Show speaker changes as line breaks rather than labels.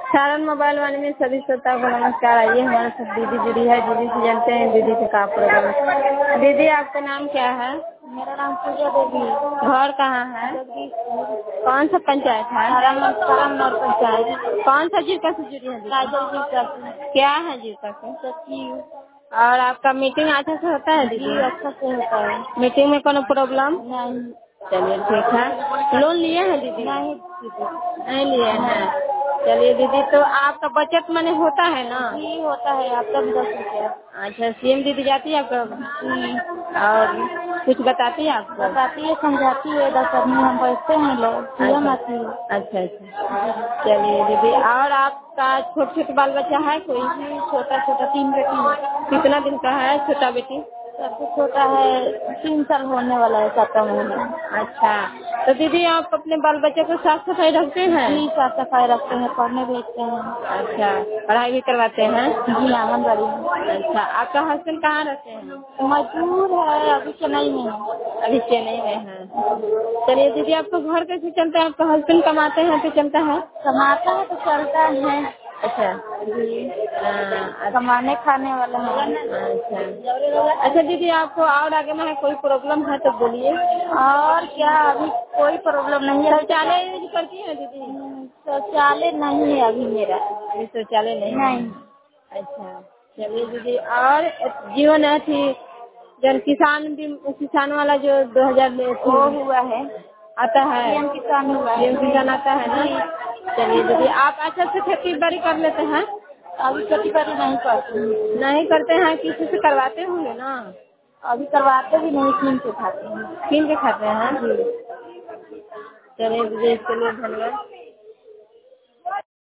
Saran mobile वाले में सभी श्रोताओं को नमस्कार। आइए हमारे साथ दीदी जुड़ी है। दीदी से जानते हैं दीदी से का प्रोग्राम। दीदी आपका नाम क्या है?
मेरा नाम पूजा देवी।
घर कहाँ है? कौन सा पंचायत है?
सारण पंचायत।
कौन सा जीविका से जुड़ी है?
काजल जीविका से।
क्या है जीविका से?
सचिव।
और आपका मीटिंग अच्छा से होता है दीदी?
अच्छा से होता है।
मीटिंग में कोनो प्रॉब्लम?
नहीं।
चलिए ठीक है। लोन लिए हैं दीदी? नहीं लिए हैं। चलिए दीदी, तो आपका बचत मनी होता है ना?
जी होता है। आपका भी 10 रुपया।
अच्छा, सीएम दीदी जाती है आपका? और कुछ बताती है आपको?
बताती है, समझाती है। 10 आदमी हम बैठते हैं लोग, सीएम आती है।
अच्छा अच्छा। चलिए दीदी, और आपका छोटे बाल बच्चा है कोई?
छोटा 3 बेटी।
कितना दिन का है छोटा बेटी?
सबसे छोटा है 3 साल होने वाला है 7 महीने।
अच्छा, तो दीदी आप अपने बाल बच्चे को साफ सफाई रखते हैं?
जी साफ सफाई रखते हैं, पढ़ने भेजते हैं।
अच्छा, पढ़ाई भी करवाते हैं?
जी आंगनबाड़ी में।
अच्छा, आपका हस्बैंड कहाँ रहते हैं?
मजदूर है, अभी चेन्नई में है।
अभी चेन्नई में है। चलिए दीदी, आपका घर कैसे चलता है? आपका हस्बैंड कमाते हैं तो चलता है?
कमाता है तो चलता है।
अच्छा
जी।
अच्छा।
कमाने खाने वाला है।
अच्छा दीदी, आपको और आगे में है कोई प्रॉब्लम है तो बोलिए।
और क्या, अभी कोई प्रॉब्लम नहीं है।
शौचालय यूज करती है दीदी?
शौचालय नहीं है अभी मेरा।
अभी शौचालय नहीं?
नहीं।
अच्छा, चलिए दीदी, और जीवन अथी जन किसान वाला जो 2000
वो हुआ है,
आता है,
पीएम किसान हुआ है।
पीएम किसान आता है ना? चलिए दीदी, आप अच्छा से खेती बाड़ी कर लेते हैं?
अभी खेती बाड़ी नहीं करते।
नहीं करते हैं, किसी से करवाते होंगे ना?
अभी करवाते भी नहीं, कीन के खाते हैं।
कीन के खाते हैं? चलिए दीदी, इसके लिए धन्यवाद।